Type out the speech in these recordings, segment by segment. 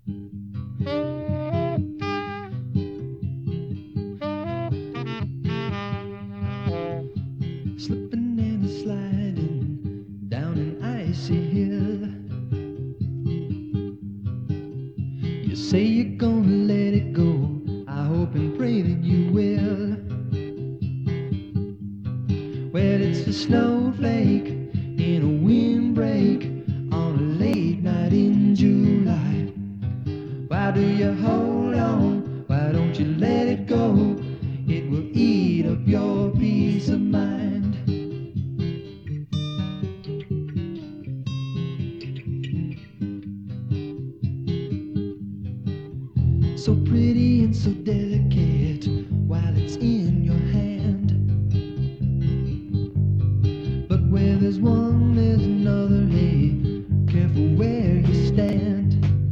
Slipping and sliding down an icy hill. You say you're gonna let it go. I hope and pray that you will. Well, it's a snowflake in a windbreak on a late night in July. Why do you hold on? Why don't you let it go? It will eat up your peace of mind. So pretty and so delicate while it's in your hand. But where there's one, there's another. Hey, careful where you stand.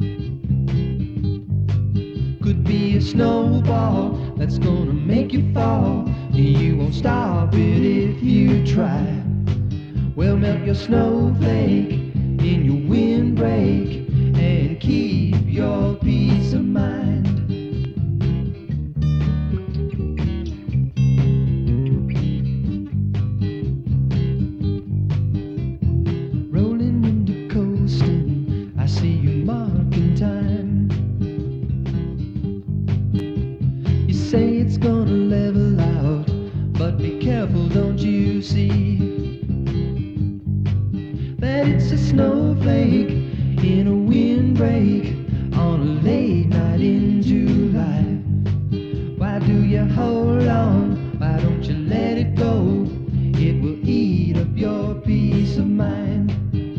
Could be a snowball that's gonna make you fall. You won't stop it if you try. Well, melt your snowflake in your windbreak and keep your peace of mind. Rolling into coasting, I see you marking time. You say it's gonna level out, but be careful, don't you see that it's a snowflake in a windbreak on a late night in July? Why do you hold on? Why don't you let it go? It will eat up your peace of mind.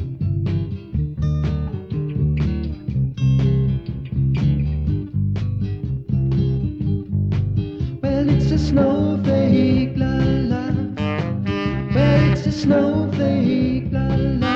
Well, it's a snowflake, la la. Well, it's a snowflake, la la.